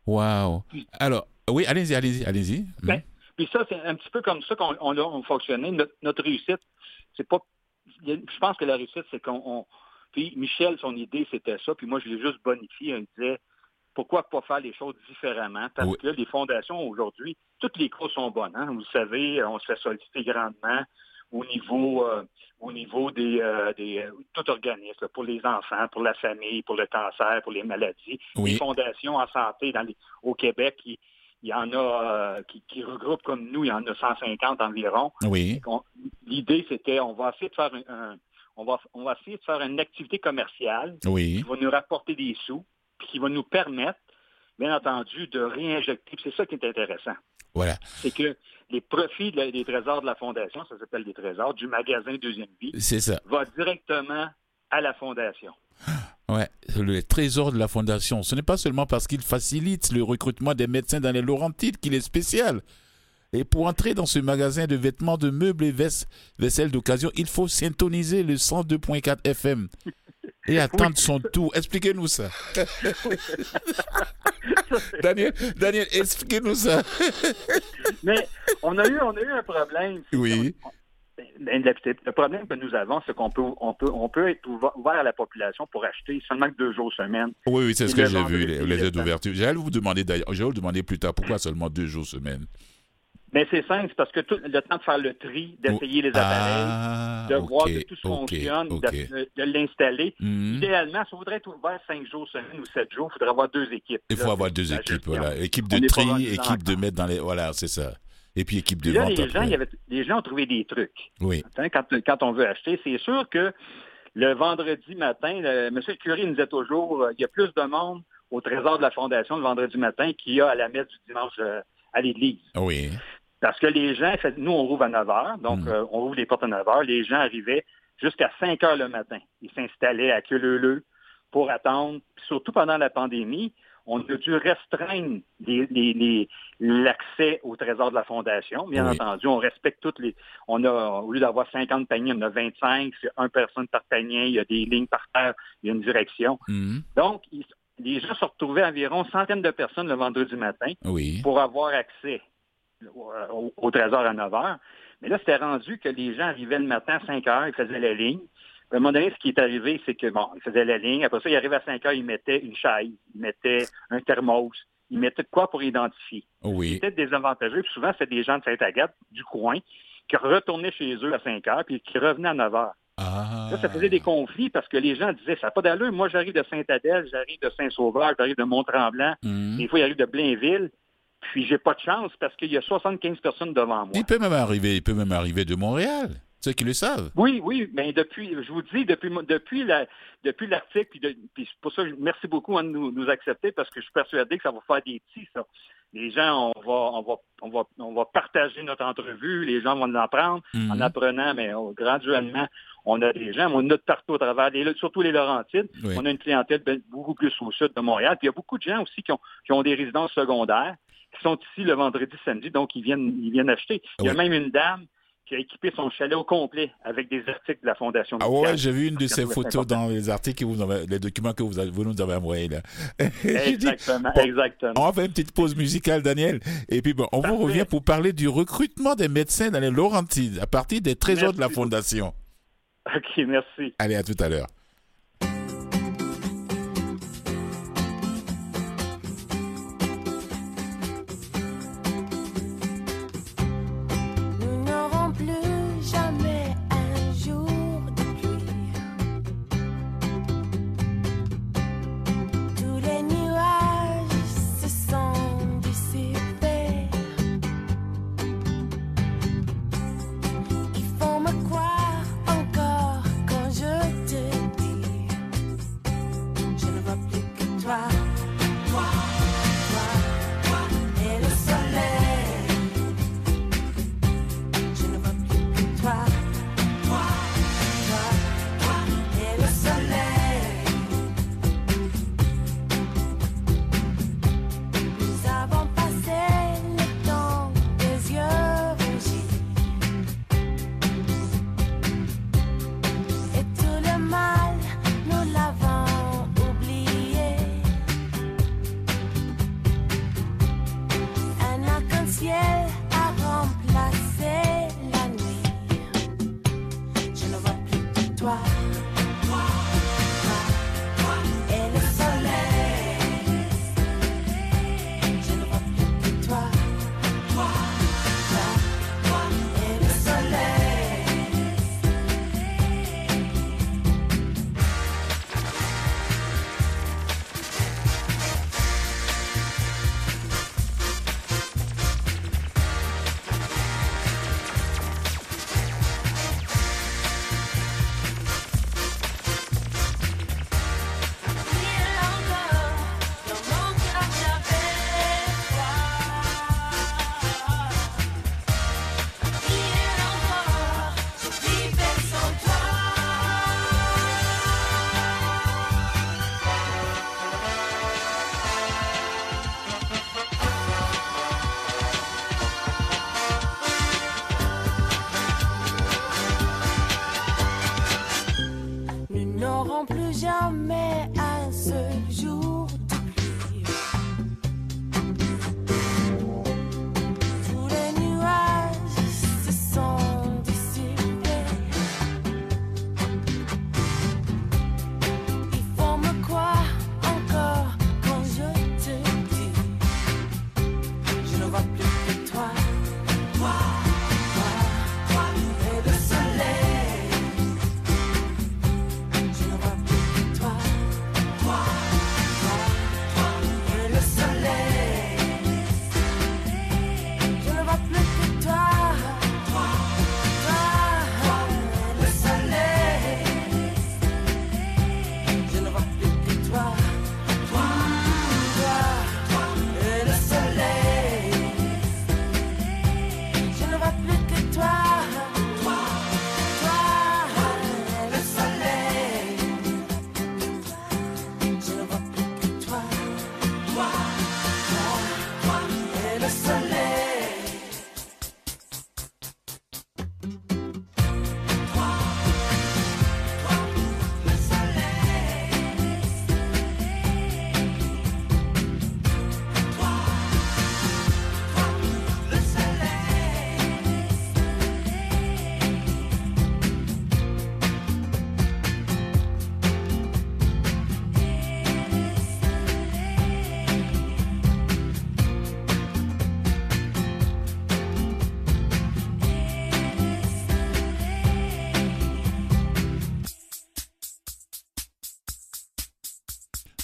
Wow. Alors, oui, allez-y, allez-y, allez-y. Ben, puis ça, c'est un petit peu comme ça qu'on on a on fonctionné. Notre, notre réussite, c'est pas... Je pense que la réussite, c'est qu'on... On, puis Michel, son idée, c'était ça. Puis moi, je l'ai juste bonifié. Il disait, pourquoi pas faire les choses différemment? Parce oui. que les fondations, aujourd'hui, toutes les causes sont bonnes. Hein? Vous le savez, on se fait solliciter grandement au niveau, euh, au niveau des, euh, des euh, tout organisme, pour les enfants, pour la famille, pour le cancer, pour les maladies. Oui. Les fondations en santé dans les, au Québec, il, il y en a euh, qui, qui regroupent comme nous, il y en a cent cinquante environ. Oui. On, l'idée, c'était, on va essayer de faire un, un on va, on va essayer de faire une activité commerciale oui. qui va nous rapporter des sous, puis qui va nous permettre, bien entendu, de réinjecter. Puis c'est ça qui est intéressant. Voilà. C'est que les profits de la, des trésors de la Fondation, ça s'appelle des trésors, du magasin Deuxième Vie, c'est ça. Va directement à la Fondation. Ouais, le trésor de la Fondation, ce n'est pas seulement parce qu'il facilite le recrutement des médecins dans les Laurentides qu'il est spécial. Et pour entrer dans ce magasin de vêtements, de meubles et ves- vaisselle d'occasion, il faut syntoniser le cent deux virgule quatre F M et attendre oui. son tour. Expliquez-nous ça. Daniel, Daniel, expliquez-nous ça. Mais on a eu, on a eu un problème. Oui. Ben, le problème que nous avons, c'est qu'on peut, on peut, on peut être ouvert à la population pour acheter seulement que deux jours semaine. Oui, oui, c'est ce que j'ai vu, les, les heures d'ouverture. J'allais vous demander d'ailleurs, j'allais vous demander plus tard, pourquoi seulement deux jours semaine? Mais c'est simple, c'est parce que tout le temps de faire le tri, d'essayer les appareils, ah, de okay, voir que tout okay, fonctionne, okay. De, de l'installer. Mm-hmm. Idéalement, si on voudrait être ouvert cinq jours semaine ou sept jours, il faudrait avoir deux équipes. Il faut là, avoir deux équipes, gestion. Voilà. Équipe de tri, équipe de mettre dans les... Voilà, c'est ça. Et puis équipe de là, vente. Les gens, il y avait, les gens ont trouvé des trucs. Oui. Quand, quand on veut acheter, c'est sûr que le vendredi matin, le, M. le curé nous disait toujours, euh, il y a plus de monde au trésor de la Fondation le vendredi matin qu'il y a à la messe du dimanche euh, à l'église. Oui. Parce que les gens, nous, on rouvre à neuf heures, donc mmh. euh, on ouvre les portes à neuf heures. Les gens arrivaient jusqu'à cinq heures le matin. Ils s'installaient à queue leu-leu pour attendre. Puis surtout pendant la pandémie, on a dû restreindre les, les, les, l'accès au trésor de la Fondation. Bien oui. entendu, on respecte toutes les... On a, au lieu d'avoir cinquante paniers, on a vingt-cinq. C'est une personne par panier. Il y a des lignes par terre. Il y a une direction. Mmh. Donc, ils, les gens se retrouvaient environ une centaine de personnes le vendredi matin oui. pour avoir accès Au, au trésor à neuf heures. Mais là, c'était rendu que les gens arrivaient le matin à cinq heures, ils faisaient la ligne. À un moment donné, ce qui est arrivé, c'est que, bon, ils faisaient la ligne. Après ça, ils arrivaient à cinq heures, ils mettaient une chaise, ils mettaient un thermos, ils mettaient de quoi pour identifier. Oui. C'était désavantageux. Puis souvent, c'était des gens de Sainte-Agathe, du coin, qui retournaient chez eux à cinq heures, puis qui revenaient à neuf heures. Ah. Là, ça faisait des conflits parce que les gens disaient, ça n'a pas d'allure. Moi, j'arrive de Sainte-Adèle, j'arrive de Saint-Sauveur, j'arrive de Mont-Tremblant. Mmh. Des fois, j'arrive de Blainville. Puis j'ai pas de chance parce qu'il y a soixante-quinze personnes devant moi. Il peut même arriver, il peut même arriver de Montréal, ceux qui le savent. Oui, oui, mais depuis, je vous dis, depuis depuis la depuis l'article, puis, de, puis pour ça, merci beaucoup hein, de nous, nous accepter parce que je suis persuadé que ça va faire des petits, ça. Les gens, on va, on va, on va, on va partager notre entrevue, les gens vont en apprendre, mm-hmm. en apprenant, mais oh, graduellement, on a des gens, on a de partout au travers, les, surtout les Laurentides. Oui. On a une clientèle beaucoup plus au sud de Montréal. Puis il y a beaucoup de gens aussi qui ont, qui ont des résidences secondaires, qui sont ici le vendredi, samedi, donc ils viennent, ils viennent acheter. Il y a oui. même une dame qui a équipé son chalet au complet avec des articles de la Fondation. Ah ouais, j'ai vu une de ces photos dans les articles, que vous avez, les documents que vous, avez, vous nous avez envoyés là. Exactement, bon, exactement. On va faire une petite pause musicale, Daniel. Et puis bon, on Parfait. vous revient pour parler du recrutement des médecins dans les Laurentides à partir des trésors merci. de la Fondation. OK, merci. Allez, à tout à l'heure. Faut me croire encore quand je te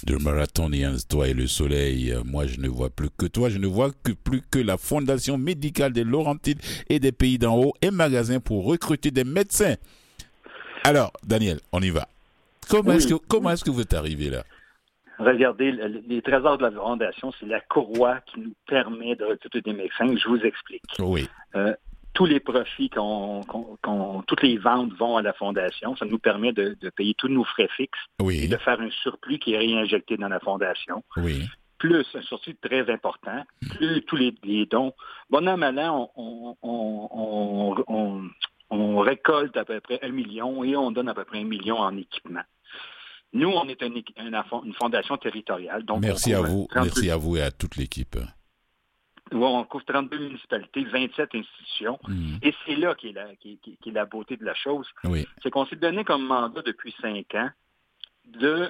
de Marathonians, toi et le soleil. Moi, je ne vois plus que toi. Je ne vois que plus que la Fondation médicale des Laurentides et des Pays d'en haut et magasin pour recruter des médecins. Alors, Daniel, on y va. Comment, oui, est-ce, que, comment oui. est-ce que vous êtes arrivé là? Regardez, les trésors de la Fondation, c'est la courroie qui nous permet de recruter des médecins. Je vous explique. Oui. Euh, tous les profits, qu'on, qu'on, qu'on, toutes les ventes vont à la Fondation. Ça nous permet de, de payer tous nos frais fixes oui. et de faire un surplus qui est réinjecté dans la Fondation. Oui. Plus, un surplus très important, plus tous les, les dons. Bon an, mal an, on, on, on, on, on récolte à peu près un million et on donne à peu près un million en équipement. Nous, on est une, une, une fondation territoriale. Donc merci à vous, trente-deux merci à vous et à toute l'équipe. Oui, on couvre trente-deux municipalités, vingt-sept institutions. Mmh. Et c'est là qui est, la, qui, qui, qui est la beauté de la chose. Oui. C'est qu'on s'est donné comme mandat depuis cinq ans de,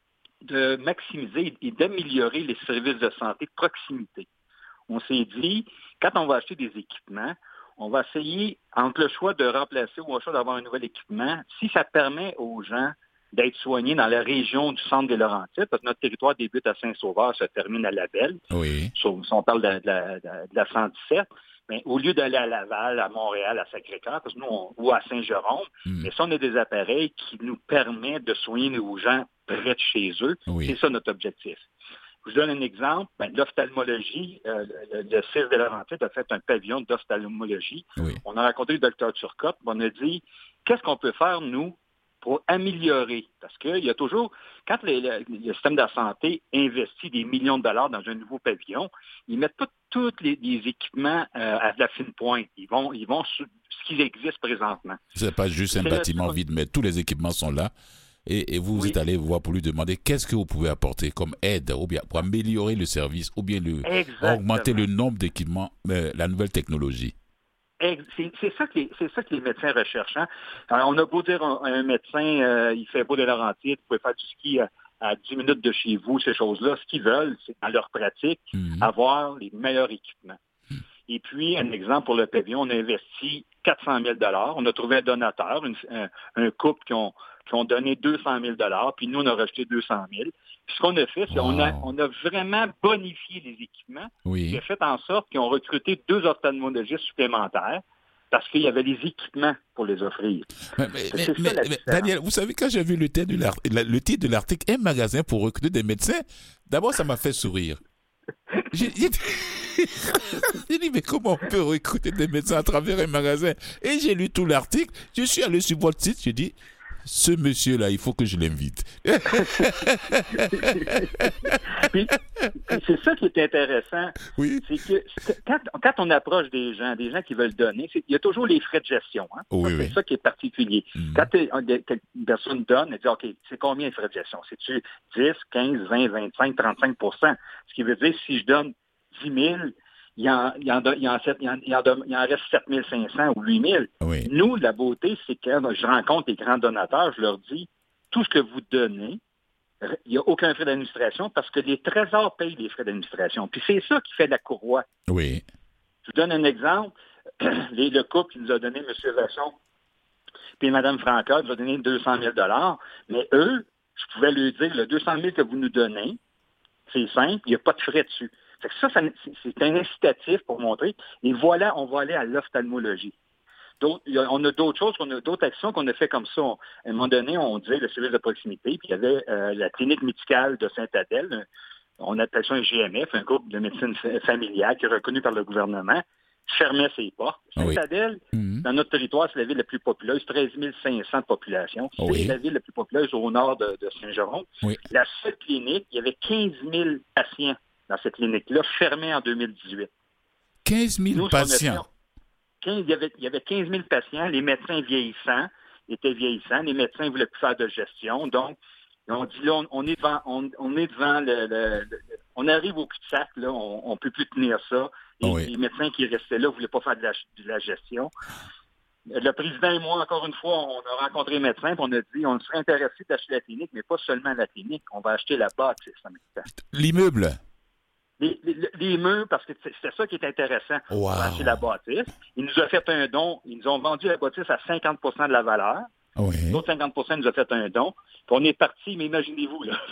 de maximiser et d'améliorer les services de santé de proximité. On s'est dit, quand on va acheter des équipements, on va essayer, entre le choix de remplacer ou le choix d'avoir un nouvel équipement, si ça permet aux gens d'être soignés dans la région du centre des Laurentides, parce que notre territoire débute à Saint-Sauveur, se termine à Labelle. Oui. Si on parle de, de, la, de la cent dix-sept, mais au lieu d'aller à Laval, à Montréal, à Sacré-Cœur, parce que nous, on, ou à Saint-Jérôme, mm. mais ça, on a des appareils qui nous permettent de soigner nos gens près de chez eux. Oui. C'est ça notre objectif. Je vous donne un exemple. Ben, l'ophtalmologie, euh, le, le C I S des Laurentides a fait un pavillon d'ophtalmologie. Oui. On a rencontré le docteur Turcotte. On a dit, qu'est-ce qu'on peut faire, nous, pour améliorer? Parce qu'il y a toujours, quand les, le, le système de la santé investit des millions de dollars dans un nouveau pavillon, ils mettent pas tous les, les équipements euh, à la fine pointe. Ils vont, ils vont sur ce qui existe présentement. C'est pas juste un C'est bâtiment le... vide, mais tous les équipements sont là. Et, et vous, vous oui. êtes allé voir pour lui demander qu'est-ce que vous pouvez apporter comme aide ou bien pour améliorer le service ou bien le, augmenter le nombre d'équipements, mais la nouvelle technologie. C'est, c'est, ça que les, c'est ça que les médecins recherchent. Hein? Alors, on a beau dire un, un médecin, euh, il fait beau de Laurentides, vous pouvez faire du ski à, à dix minutes de chez vous, ces choses-là. Ce qu'ils veulent, c'est dans leur pratique, mm-hmm. avoir les meilleurs équipements. Mm-hmm. Et puis, un exemple pour le pavillon, on a investi quatre cent mille dollars. On a trouvé un donateur, une, un, un couple qui ont, qui ont donné deux cent mille dollars, puis nous, on a rejeté deux cent mille. Puis ce qu'on a fait, c'est qu'on wow. a, on a vraiment bonifié les équipements, oui. qui a fait en sorte qu'ils ont recruté deux ophtalmologistes supplémentaires parce qu'il y avait les équipements pour les offrir. Mais, mais, mais, mais, mais Daniel, vous savez, quand j'ai vu le titre de l'article, le titre de l'article « Un magasin pour recruter des médecins », d'abord, ça m'a fait sourire. J'ai, j'ai, j'ai dit, mais comment on peut recruter des médecins à travers un magasin? Et j'ai lu tout l'article, je suis allé sur votre site, j'ai dit, ce monsieur-là, il faut que je l'invite. Puis, c'est ça qui est intéressant. Oui. C'est que quand, quand on approche des gens, des gens qui veulent donner, c'est, il y a toujours les frais de gestion. Hein? Oui, ça, c'est oui. ça qui est particulier. Mm. Quand une personne donne, elle dit, OK, c'est combien les frais de gestion? C'est-tu dix, quinze, vingt, vingt-cinq, trente-cinq pour cent? Ce qui veut dire, si je donne dix mille, il en, il, en, il, en, il, en, il, en, il en reste sept mille cinq cents ou huit mille. Oui. Nous, la beauté, c'est que quand je rencontre les grands donateurs, je leur dis, tout ce que vous donnez, il n'y a aucun frais d'administration parce que les trésors payent les frais d'administration. Puis c'est ça qui fait la courroie. Oui. Je vous donne un exemple. Les, le couple qui nous a donné, M. Vachon, puis Mme Franca, nous a donné deux cent mille dollars, mais eux, je pouvais leur dire, le deux cent mille que vous nous donnez, c'est simple, il n'y a pas de frais dessus. Fait que ça, ça c'est, c'est un incitatif pour montrer. Et voilà, on va aller à l'ophtalmologie. D'autres, on a d'autres choses, on a d'autres actions qu'on a fait comme ça. On, à un moment donné, on disait le service de proximité, puis il y avait euh, la clinique médicale de Saint-Adèle. On appelle ça un G M F, un groupe de médecine familiale qui est reconnu par le gouvernement, fermait ses portes. Saint-Adèle, oui. dans notre territoire, c'est la ville la plus populeuse, treize mille cinq cents de population. C'est oui. la ville la plus populeuse au nord de, de Saint-Jérôme. Oui. La seule clinique, il y avait quinze mille patients dans cette clinique-là, fermée en deux mille dix-huit. quinze mille Nous, patients? quinze, il, y avait, il y avait quinze mille patients, les médecins vieillissants étaient vieillissants, les médecins ne voulaient plus faire de gestion, donc on dit là, on, on est devant, on, on est devant le, le, le, on arrive au cul-de-sac, là, on ne peut plus tenir ça. Et oui. les médecins qui restaient là ne voulaient pas faire de la, de la gestion. Le président et moi, encore une fois, on a rencontré les médecins et on a dit on serait intéressé d'acheter la clinique, mais pas seulement la clinique, on va acheter la bâtisse en même temps. L'immeuble? Les, les, les murs, parce que c'était ça qui est intéressant. Wow. On a acheté la bâtisse. Ils nous ont fait un don. Ils nous ont vendu la bâtisse à cinquante pour cent de la valeur. Oui. L'autre cinquante pour cent nous a fait un don. Puis on est parti, mais imaginez-vous, là,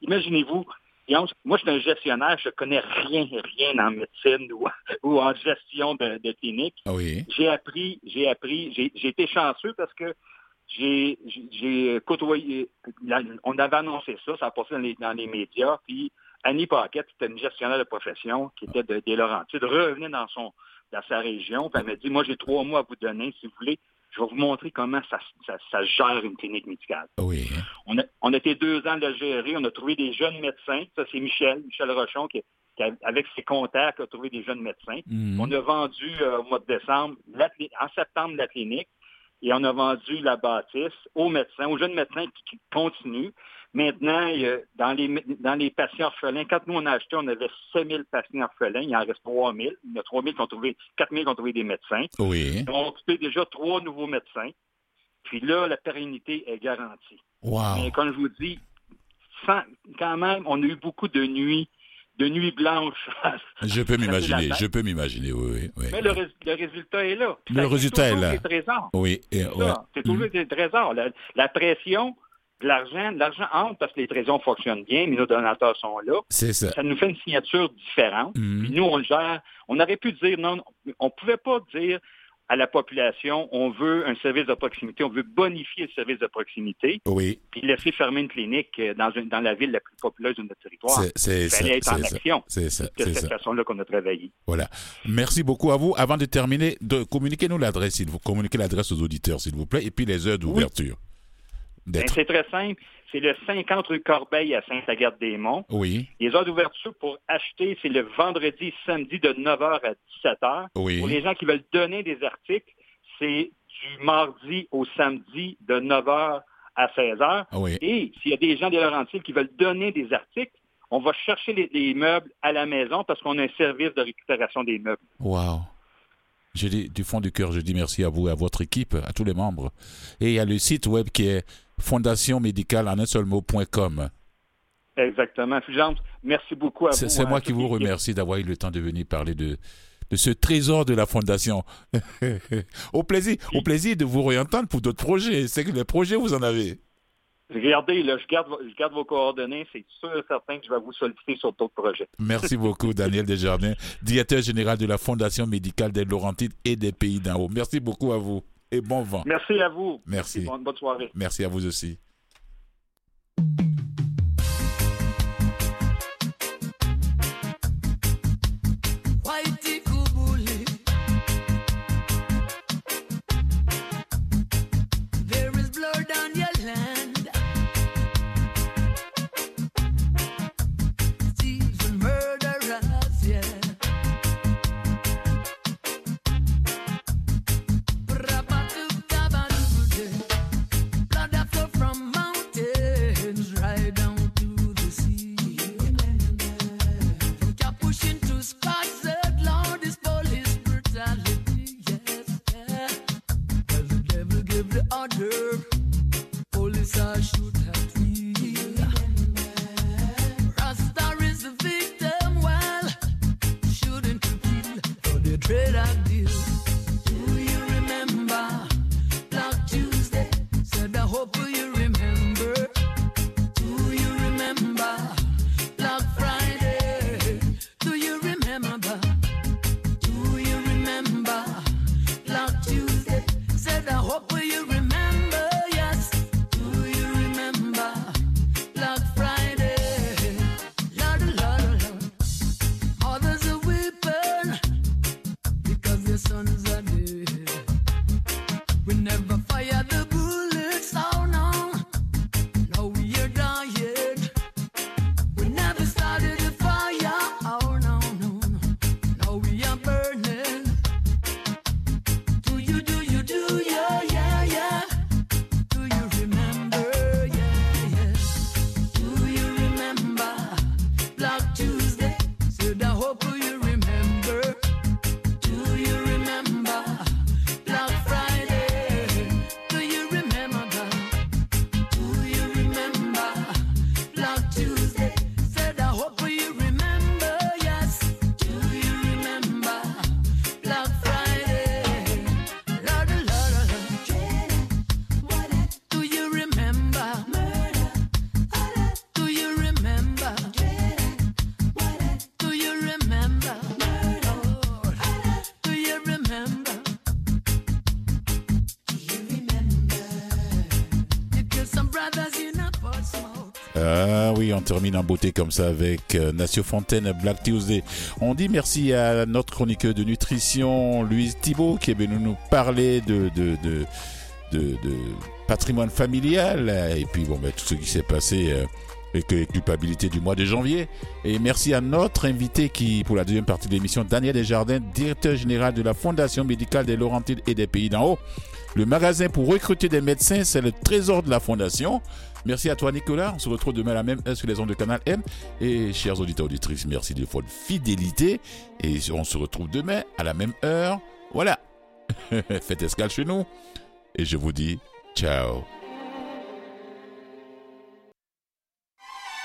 imaginez-vous, moi, je suis un gestionnaire, je connais rien, rien en médecine ou, ou en gestion de, de clinique. Oui. J'ai appris, j'ai appris, j'ai, j'ai été chanceux parce que j'ai, j'ai côtoyé, on avait annoncé ça, ça a passé dans les, dans les médias, puis Annie Paquette, c'était une gestionnaire de profession qui était de, des Laurentides, revenait dans son dans sa région, puis elle m'a dit, moi, j'ai trois mois à vous donner, si vous voulez, je vais vous montrer comment ça, ça, ça gère une clinique médicale. Oui. On a, on a été deux ans de le gérer. On a trouvé des jeunes médecins. Ça, c'est Michel, Michel Rochon, qui, qui avec ses contacts, a trouvé des jeunes médecins. Mm-hmm. On a vendu euh, au mois de décembre, la, en septembre, la clinique, et on a vendu la bâtisse aux médecins, aux jeunes médecins qui, qui continuent. Maintenant, euh, dans, les, dans les patients orphelins, quand nous on a acheté, on avait sept mille patients orphelins. Il en reste trois mille. Il y a trois mille qui ont trouvé, quatre mille qui ont trouvé des médecins. Oui. On a occupé déjà trois nouveaux médecins. Puis là, la pérennité est garantie. Wow. Mais comme je vous dis, sans, quand même, on a eu beaucoup de nuits, de nuits blanches. Je peux m'imaginer, je peux m'imaginer, oui, oui. oui Mais oui. Le, le résultat est là. Le résultat est là. C'est toujours des trésors. Oui. Et, c'est, ouais. c'est toujours mm. des trésors. La, la pression, l'argent, l'argent entre parce que les trésors fonctionnent bien, mais nos donateurs sont là. C'est ça. Ça nous fait une signature différente. Mm. Puis nous, on le gère. On aurait pu dire, non, on ne pouvait pas dire à la population, on veut un service de proximité, on veut bonifier le service de proximité, oui. puis laisser fermer une clinique dans, une, dans la ville la plus populeuse de notre territoire. C'est, c'est, Il fallait être c'est, en c'est action. C'est, c'est, c'est de c'est cette ça. façon-là qu'on a travaillé. Voilà. Merci beaucoup à vous. Avant de terminer, de communiquez-nous l'adresse, s'il vous communiquez l'adresse aux auditeurs, s'il vous plaît, et puis les heures d'ouverture. Oui. Ben, c'est très simple. C'est le cinquante rue Corbeil à Sainte-Agathe-des-Monts. Oui. Les heures d'ouverture pour acheter, c'est le vendredi et samedi de neuf heures à dix-sept heures. Oui. Pour les gens qui veulent donner des articles, c'est du mardi au samedi de neuf heures à seize heures. Oui. Et s'il y a des gens des Laurentides qui veulent donner des articles, on va chercher les, les meubles à la maison parce qu'on a un service de récupération des meubles. Wow. Je dis, du fond du cœur, je dis merci à vous et à votre équipe, à tous les membres. Et il y a le site web qui est fondation médicale en un seul mot point com. Exactement. Fulgence, merci beaucoup à c'est, vous. C'est hein, moi qui vous remercie d'avoir eu le temps de venir parler de, de ce trésor de la Fondation. au plaisir, oui. Au plaisir de vous réentendre pour d'autres projets. C'est que les projets, vous en avez. Regardez, là, je garde, je garde vos coordonnées. C'est sûr et certain que je vais vous solliciter sur d'autres projets. Merci beaucoup, Daniel Desjardins, directeur général de la Fondation médicale des Laurentides et des Pays d'en haut. Merci beaucoup à vous et bon vent. Merci à vous. Merci. Bonne, bonne soirée. Merci à vous aussi. From Ah oui, on termine en beauté comme ça avec euh, Nacio Fontaine, Black Tuesday. On dit merci à notre chroniqueur de nutrition, Louise Thibault, qui est venu nous parler de, de, de, de, de patrimoine familial. Et puis, bon, ben, tout ce qui s'est passé euh, avec les culpabilités du mois de janvier. Et merci à notre invité qui, pour la deuxième partie de l'émission, Daniel Desjardins, directeur général de la Fondation médicale des Laurentides et des Pays d'en haut. Le magasin pour recruter des médecins, c'est le trésor de la Fondation. Merci à toi, Nicolas. On se retrouve demain à la même heure sur les ondes de Canal M. Et chers auditeurs auditrices, merci de votre fidélité. Et on se retrouve demain à la même heure. Voilà. Faites escale chez nous. Et je vous dis ciao.